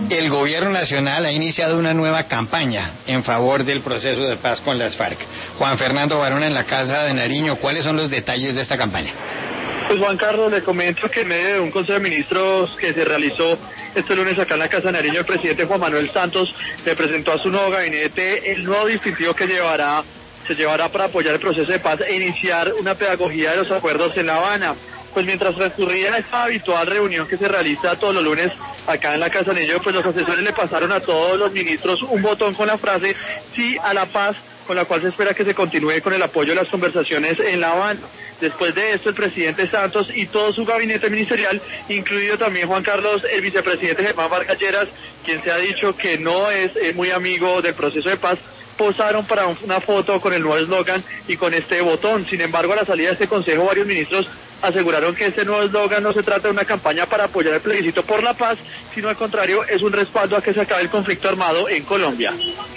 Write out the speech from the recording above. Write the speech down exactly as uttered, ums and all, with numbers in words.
El gobierno nacional ha iniciado una nueva campaña en favor del proceso de paz con las FARC. Juan Fernando Barona, en la Casa de Nariño, ¿cuáles son los detalles de esta campaña? Pues Juan Carlos, le comento que en medio de un Consejo de Ministros que se realizó este lunes acá en la Casa de Nariño, el presidente Juan Manuel Santos le presentó a su nuevo gabinete el nuevo distintivo que llevará, se llevará para apoyar el proceso de paz e iniciar una pedagogía de los acuerdos en La Habana. Pues mientras transcurría esta habitual reunión que se realiza todos los lunes acá en la Casa de Nariño, pues los asesores le pasaron a todos los ministros un botón con la frase "sí a la paz", con la cual se espera que se continúe con el apoyo de las conversaciones en La Habana. Después de esto, el presidente Santos y todo su gabinete ministerial, incluido también Juan Carlos, el vicepresidente Germán Vargas Lleras, quien se ha dicho que no es eh, muy amigo del proceso de paz, posaron para una foto con el nuevo eslogan y con este botón. Sin embargo, a la salida de este consejo, varios ministros aseguraron que este nuevo eslogan no se trata de una campaña para apoyar el plebiscito por la paz, sino al contrario, es un respaldo a que se acabe el conflicto armado en Colombia.